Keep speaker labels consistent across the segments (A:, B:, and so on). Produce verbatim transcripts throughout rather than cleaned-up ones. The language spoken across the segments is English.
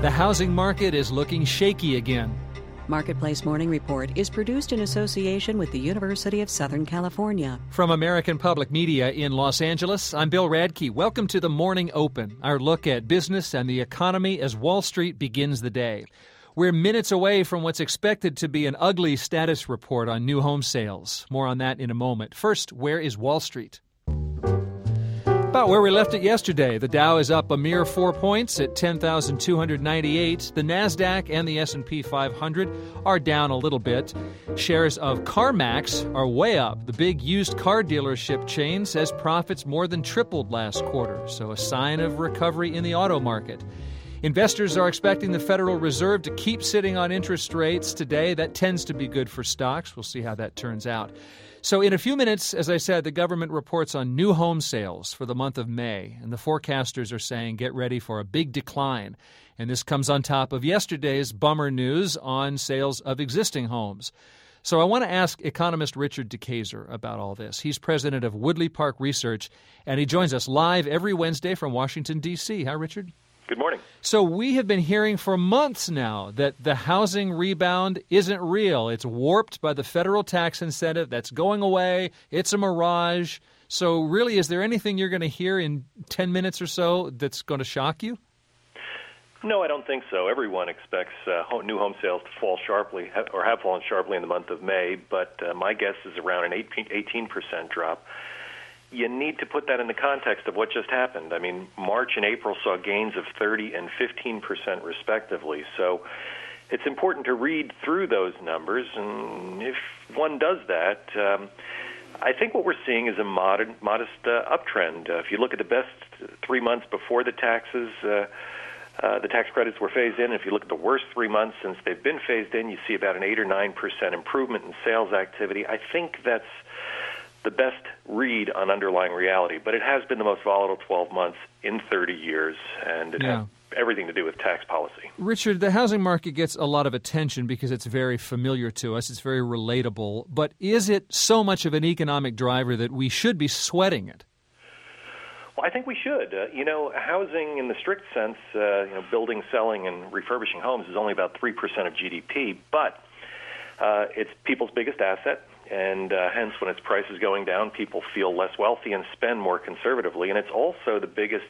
A: The housing market is looking shaky again.
B: Marketplace Morning Report is produced in association with the University of Southern California.
A: From American Public Media in Los Angeles, I'm Bill Radke. Welcome to the Morning Open, our look at business and the economy as Wall Street begins the day. We're minutes away from what's expected to be an ugly status report on new home sales. More on that in a moment. First, where is Wall Street? About where we left it yesterday. The Dow is up a mere four points at ten thousand two hundred ninety-eight. The NASDAQ and the S and P five hundred are down a little bit. Shares of CarMax are way up. The big used car dealership chain says profits more than tripled last quarter, so a sign of recovery in the auto market. Investors are expecting the Federal Reserve to keep sitting on interest rates today. That tends to be good for stocks. We'll see how that turns out. So in a few minutes, as I said, the government reports on new home sales for the month of May, and the forecasters are saying get ready for a big decline. And this comes on top of yesterday's bummer news on sales of existing homes. So I want to ask economist Richard DeKeyser about all this. He's president of Woodley Park Research, and he joins us live every Wednesday from Washington, D C Hi, Richard.
C: Good morning.
A: So we have been hearing for months now that the housing rebound isn't real. It's warped by the federal tax incentive that's going away. It's a mirage. So really, is there anything you're going to hear in ten minutes or so that's going to shock you?
C: No, I don't think so. Everyone expects uh, new home sales to fall sharply or have fallen sharply in the month of May, but uh, my guess is around an eighteen percent drop. You need to put that in the context of what just happened. I mean, March and April saw gains of thirty and fifteen percent respectively. So it's important to read through those numbers. And if one does that, um, I think what we're seeing is a modest, modest uh, uptrend. Uh, if you look at the best three months before the taxes, uh, uh, the tax credits were phased in. If you look at the worst three months since they've been phased in, you see about an eight or nine percent improvement in sales activity. I think that's the best read on underlying reality, but it has been the most volatile twelve months in thirty years, and it yeah. has everything to do with tax policy.
A: Richard, the housing market gets a lot of attention because it's very familiar to us. It's very relatable, but is it so much of an economic driver that we should be sweating it?
C: Well, I think we should. Uh, you know, housing in the strict sense, uh, you know, building, selling, and refurbishing homes is only about three percent of G D P, but uh, it's people's biggest asset. And uh, hence, when its price is going down, people feel less wealthy and spend more conservatively. And it's also the biggest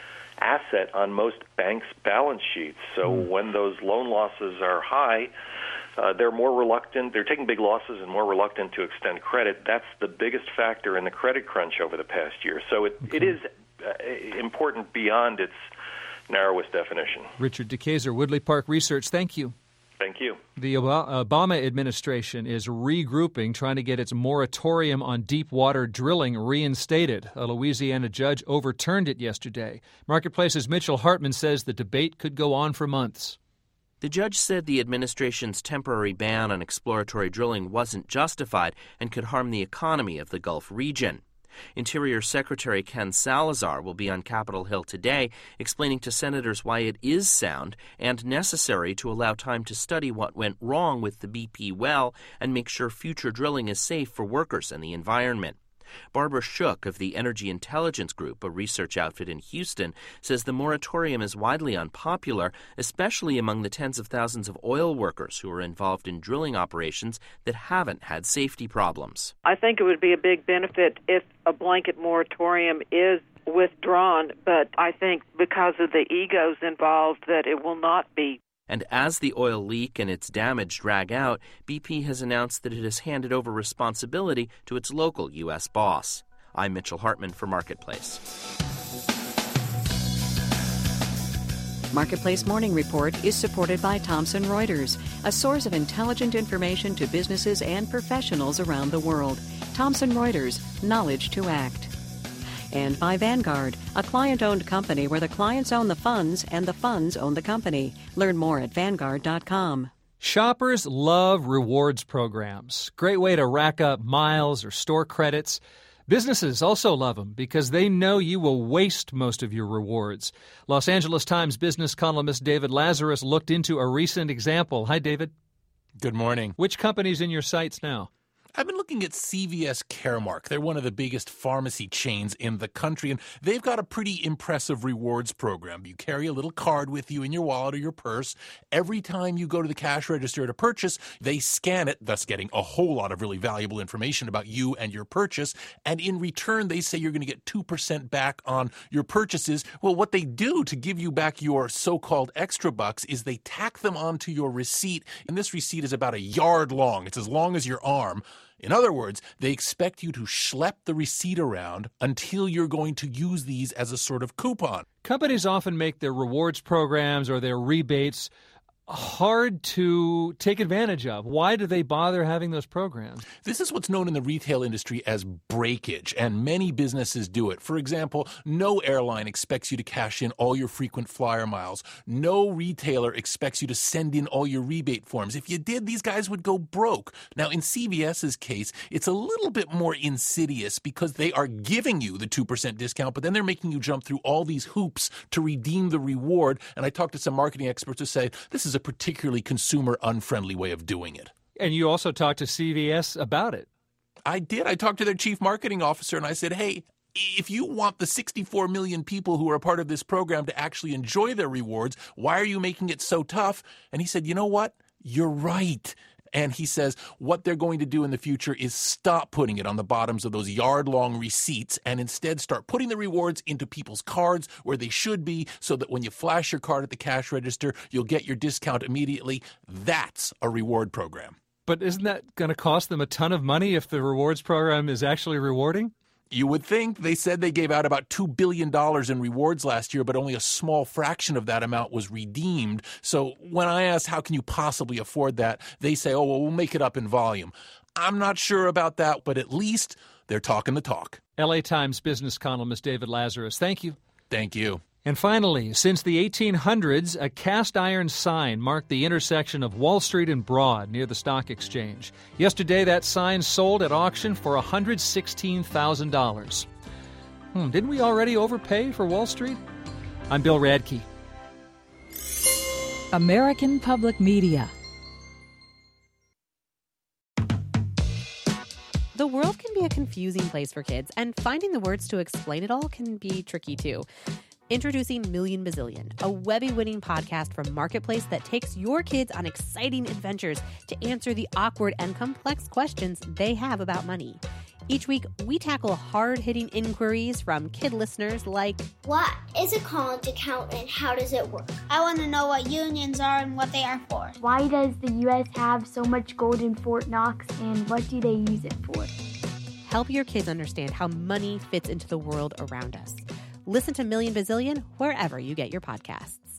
C: asset on most banks' balance sheets. So mm. when those loan losses are high, uh, they're more reluctant. They're taking big losses and more reluctant to extend credit. That's the biggest factor in the credit crunch over the past year. So it, okay. it is uh, important beyond its narrowest definition.
A: Richard DeKeyser, Woodley Park Research, thank you.
C: Thank you.
A: The Obama administration is regrouping, trying to get its moratorium on deep water drilling reinstated. A Louisiana judge overturned it yesterday. Marketplace's Mitchell Hartman says the debate could go on for months.
D: The judge said the administration's temporary ban on exploratory drilling wasn't justified and could harm the economy of the Gulf region. Interior Secretary Ken Salazar will be on Capitol Hill today explaining to senators why it is sound and necessary to allow time to study what went wrong with the B P well and make sure future drilling is safe for workers and the environment. Barbara Shook of the Energy Intelligence Group, a research outfit in Houston, says the moratorium is widely unpopular, especially among the tens of thousands of oil workers who are involved in drilling operations that haven't had safety problems.
E: I think it would be a big benefit if a blanket moratorium is withdrawn, but I think because of the egos involved that it will not be.
D: And as the oil leak and its damage drag out, B P has announced that it has handed over responsibility to its local U S boss. I'm Mitchell Hartman for Marketplace.
B: Marketplace Morning Report is supported by Thomson Reuters, a source of intelligent information to businesses and professionals around the world. Thomson Reuters, knowledge to act. And by Vanguard, a client-owned company where the clients own the funds and the funds own the company. Learn more at Vanguard dot com.
A: Shoppers love rewards programs. Great way to rack up miles or store credits. Businesses also love them because they know you will waste most of your rewards. Los Angeles Times business columnist David Lazarus looked into a recent example. Hi, David.
F: Good morning.
A: Which company's in your sights now?
F: I've been looking at C V S Caremark. They're one of the biggest pharmacy chains in the country, and they've got a pretty impressive rewards program. You carry a little card with you in your wallet or your purse. Every time you go to the cash register to purchase, they scan it, thus getting a whole lot of really valuable information about you and your purchase. And in return, they say you're going to get two percent back on your purchases. Well, what they do to give you back your so-called extra bucks is they tack them onto your receipt, and this receipt is about a yard long. It's as long as your arm. In other words, they expect you to schlep the receipt around until you're going to use these as a sort of coupon.
A: Companies often make their rewards programs or their rebates hard to take advantage of. Why do they bother having those programs?
F: This is what's known in the retail industry as breakage, and many businesses do it. For example, no airline expects you to cash in all your frequent flyer miles. No retailer expects you to send in all your rebate forms. If you did, these guys would go broke. Now, in CVS's case, it's a little bit more insidious because they are giving you the two percent discount, but then they're making you jump through all these hoops to redeem the reward. And I talked to some marketing experts who say this is a particularly consumer-unfriendly way of doing it.
A: And you also talked to C V S about it.
F: I did. I talked to their chief marketing officer, and I said, hey, if you want the sixty-four million people who are a part of this program to actually enjoy their rewards, why are you making it so tough? And he said, you know what? You're right. And he says what they're going to do in the future is stop putting it on the bottoms of those yard-long receipts and instead start putting the rewards into people's cards where they should be so that when you flash your card at the cash register, you'll get your discount immediately. That's a reward program.
A: But isn't that going to cost them a ton of money if the rewards program is actually rewarding?
F: You would think. They said they gave out about two billion dollars in rewards last year, but only a small fraction of that amount was redeemed. So when I asked how can you possibly afford that, they say, oh, well, we'll make it up in volume. I'm not sure about that, but at least they're talking the talk.
A: L A Times business columnist David Lazarus, thank you.
F: Thank you.
A: And finally, since the eighteen hundreds, a cast iron sign marked the intersection of Wall Street and Broad near the stock exchange. Yesterday, that sign sold at auction for one hundred sixteen thousand dollars. Hmm, didn't we already overpay for Wall Street? I'm Bill Radke.
G: American Public Media.
H: The world can be a confusing place for kids, and finding the words to explain it all can be tricky too. Introducing Million Bazillion, a Webby-winning podcast from Marketplace that takes your kids on exciting adventures to answer the awkward and complex questions they have about money. Each week, we tackle hard-hitting inquiries from kid listeners like,
I: what is a college account and how does it work?
J: I want to know what unions are and what they are for.
K: Why does the U S have so much gold in Fort Knox and what do they use it for?
H: Help your kids understand how money fits into the world around us. Listen to Million Bazillion wherever you get your podcasts.